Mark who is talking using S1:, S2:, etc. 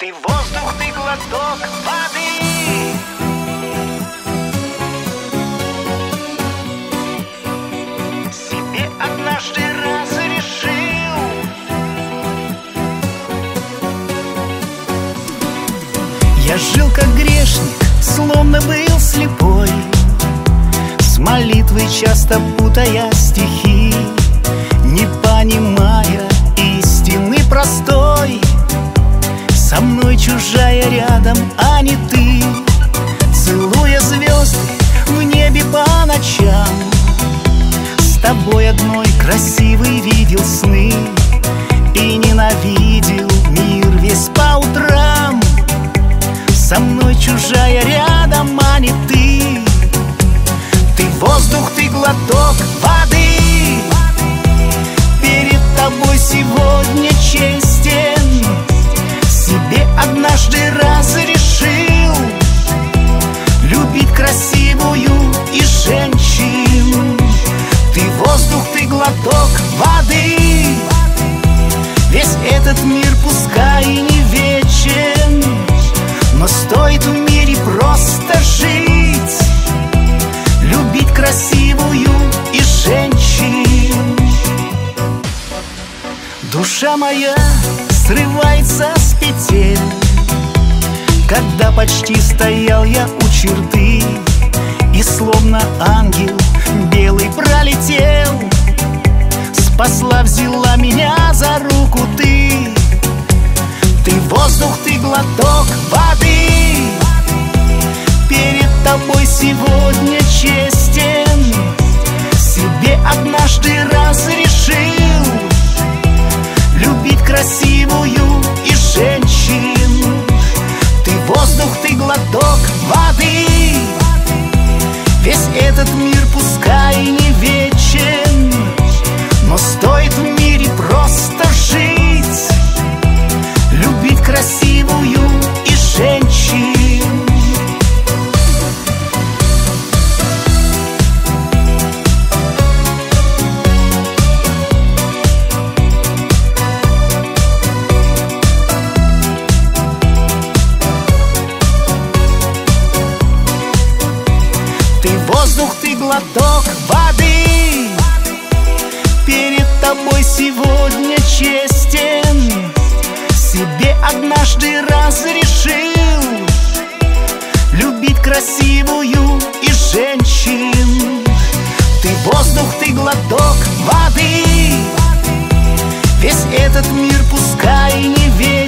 S1: Ты воздух, ты глоток воды. Себе однажды разрешил.
S2: Я жил как грешник, словно был слепой, с молитвой часто путая стихи, не понимая истины простой. Со мной чужая рядом, а не ты, целуя звезды в небе по ночам. С тобой одной красивый видел сны и ненавидел мир весь по утрам. Со мной чужая рядом, а не ты. Ты воздух, ты глоток воды. Перед тобой сегодня честен, себе однажды разрешил любить красивую и женщин. Ты воздух, ты глоток воды. Весь этот мир пускай и не вечен, но стоит в мире просто жить, любить красивую и женщин. Душа моя срывается с петель, когда почти стоял я у черты, и словно ангел белый пролетел, спасла, взяла меня за руку ты. Ты воздух, ты глоток воды. Перед тобой сегодня честен, себе однажды разрешил любить красивую и женщин. Ты воздух, ты глоток воды. Весь этот мир пускай и не вечен, но стоит в мире просто жить, любить красивую и женщин. Ты воздух, ты глоток воды. Перед тобой сегодня честен, себе однажды разрешил любить красивую и женщин. Ты воздух, ты глоток воды. Весь этот мир пускай и не вечен,